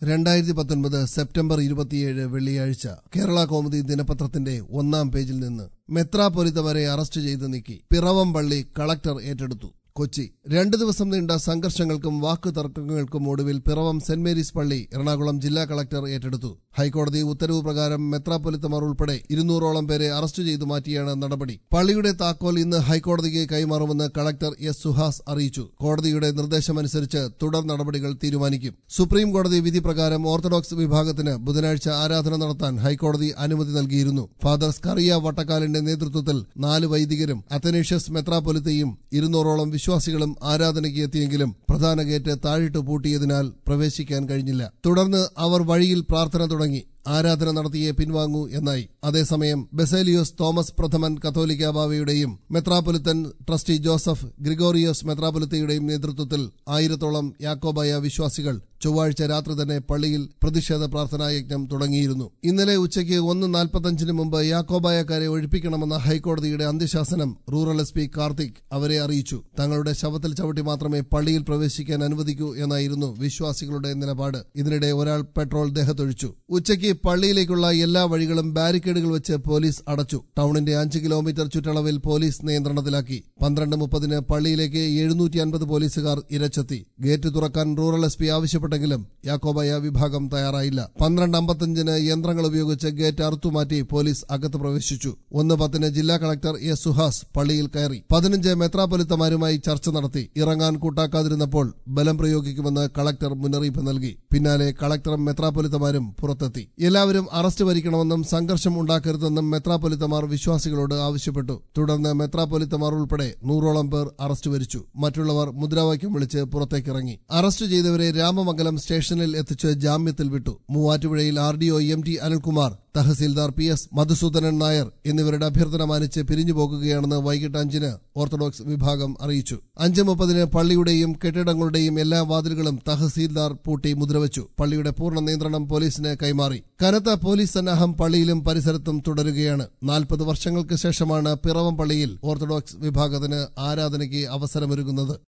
2019 September 27 വെള്ളിയാഴ്ച കേരള കൗമുദി ദിനപത്രത്തിന്റെ 1-ാം പേജിൽ നിന്ന് മെത്രാപ്പൊലീത്തമാരെ അറസ്റ്റ് ചെയ്ത് നീക്കി. പിറവം പള്ളി കളക്ടർ ഏറ്റെടുത്തു. കൊച്ചി 2 ദിവസം നീണ്ട സംഘർഷങ്ങൾക്കും വാക്കുതർക്കങ്ങൾക്കും ഒടുവിൽ പിറവം സെന്റ് മേരീസ് പള്ളി എറണാകുളം ജില്ലാ കളക്ടർ ഏറ്റെടുത്തു. ഹൈക്കോടതി ഉത്തരവ് പ്രകാരം മെത്രാപ്പൊലീത്തമാർ ഉൾപ്പെടെ 200ഓളം പേരെ അറസ്റ്റ് ചെയ്തു മാറ്റിയാണ് നടപടി. പള്ളിയുടെ താക്കോൽ ഇന്ന് ഹൈക്കോടതിക്ക് കൈമാറുമെന്ന് കളക്ടർ എസ് സുഹാസ് അറിയിച്ചു. കോടതിയുടെ നിർദ്ദേശമനുസരിച്ച് തുടർ നടപടികൾ തീരുമാനിക്കും. സുപ്രീം കോടതി വിധി പ്രകാരം ഓർത്തഡോക്സ് വിഭാഗത്തിന് ബുധനാഴ്ച ആരാധന നടത്താൻ ഹൈക്കോടതി അനുമതി നൽകിയിരുന്നു. ഫാദർ സ്കറിയ വട്ടക്കാലിന്റെ നേതൃത്വത്തിൽ 4 വൈദികരും അത്തനേഷ്യസ് മെത്രാപ്പൊലീത്തയും 200ഓളം വിശ്വാസികളും ആരാധനയ്ക്ക് എത്തിയെങ്കിലും പ്രധാന ഗേറ്റ് താഴിട്ട് പൂട്ടിയതിനാൽ പ്രവേശിക്കാൻ കഴിഞ്ഞില്ല. തുടർന്ന് അവർ വഴിയിൽ പ്രാർത്ഥന തുടങ്ങി. ആരാധന നടത്തിയേ പിൻവാങ്ങൂ എന്നായി. അതേസമയം ബസേലിയോസ് തോമസ് പ്രഥമൻ കത്തോലിക്ക ബാവയുടെയും മെത്രാപ്പൊലിത്തൻ ട്രസ്റ്റി ജോസഫ് ഗ്രിഗോറിയോസ് മെത്രാപ്പൊലിത്തയുടെയും നേതൃത്വത്തിൽ 1000ഓളം യാക്കോബായ വിശ്വാസികൾ ചൊവ്വാഴ്ച രാത്രി തന്നെ പള്ളിയിൽ പ്രതിഷേധ പ്രാർത്ഥനായജ്ഞം തുടങ്ങിയിരുന്നു. ഇന്നലെ ഉച്ചയ്ക്ക് 1:45 മുമ്പ് യാക്കോബായക്കാരെ ഒഴിപ്പിക്കണമെന്ന ഹൈക്കോടതിയുടെ അന്ത്യശാസനം റൂറൽ SP കാർത്തിക് അവരെ അറിയിച്ചു. തങ്ങളുടെ ശവത്തിൽ ചവിട്ടി മാത്രമേ പള്ളിയിൽ പ്രവേശിക്കാൻ അനുവദിക്കൂ എന്നായിരുന്നു വിശ്വാസികളുടെ നിലപാട്. ഇതിനിടെ ഒരാൾ പെട്രോൾ ദേഹത്തൊഴിച്ചു. ഉച്ചയ്ക്ക് പള്ളിയിലേക്കുള്ള എല്ലാ വഴികളും ബാരിക്കേഡുകൾ വെച്ച് പോലീസ് അടച്ചു. ടൗണിന്റെ 5 കിലോമീറ്റർ ചുറ്റളവിൽ പോലീസ് നിയന്ത്രണത്തിലാക്കി. 12:30 പള്ളിയിലേക്ക് 750 പോലീസുകാർ ഇരച്ചെത്തി. ഗേറ്റ് തുറക്കാൻ റൂറൽ SP ആവശ്യപ്പെട്ടെങ്കിലും യാക്കോബായ വിഭാഗം തയ്യാറായില്ല. 12:55 യന്ത്രങ്ങൾ ഉപയോഗിച്ച് ഗേറ്റ് അറുത്തുമാറ്റി പോലീസ് അകത്ത് പ്രവേശിച്ചു. 1:10 ജില്ലാ കളക്ടർ എസ് സുഹാസ് പള്ളിയിൽ കയറി. 15 മെത്രാപ്പൊലീത്തമാരുമായി ചർച്ച നടത്തി. ഇറങ്ങാൻ കൂട്ടാക്കാതിരുന്നപ്പോൾ ബലം പ്രയോഗിക്കുമെന്ന് കളക്ടർ മുന്നറിയിപ്പ് നൽകി. പിന്നാലെ കളക്ടറും മെത്രാപ്പൊലീത്തമാരും പുറത്തെത്തി. എല്ലാവരും അറസ്റ്റ് വരിക്കണമെന്നും സംഘർഷം ഉണ്ടാക്കരുതെന്നും മെത്രാപ്പൊലീത്തമാർ വിശ്വാസികളോട് ആവശ്യപ്പെട്ടു. തുടർന്ന് മെത്രാപ്പൊലീത്തമാർ ഉൾപ്പെടെ 100ഓളം പേർ അറസ്റ്റ് വരിച്ചു. മറ്റുള്ളവർ മുദ്രാവാക്യം വിളിച്ച് പുറത്തേക്കിറങ്ങി. അറസ്റ്റ് ചെയ്തവരെ രാമമംഗലം സ്റ്റേഷനിൽ എത്തിച്ച് ജാമ്യത്തിൽ വിട്ടു. മൂവാറ്റുപുഴയിൽ RDO MT Anilkumar, tahsildar PS Madhusoodanan Nair എന്നിവരുടെ അഭ്യർത്ഥന മാനിച്ച് പിരിഞ്ഞുപോകുകയാണെന്ന് വൈകിട്ട് 5-ന് ഓർത്തഡോക്സ് വിഭാഗം അറിയിച്ചു. 5:30 പള്ളിയുടെയും കെട്ടിടങ്ങളുടെയും എല്ലാ വാതിലുകളും തഹസീൽദാർ പൂട്ടി മുദ്രവച്ചു. പള്ളിയുടെ പൂർണ്ണ നിയന്ത്രണം പോലീസിന് കൈമാറി. കനത്ത പോലീസ് സന്നാഹം പള്ളിയിലും പരിസരത്തും തുടരുകയാണ്. 40 വർഷങ്ങൾക്ക് ശേഷമാണ് പിറവം പള്ളിയിൽ ഓർത്തഡോക്സ് വിഭാഗത്തിന് ആരാധനയ്ക്ക് അവസരമൊരുങ്ങുന്നത്.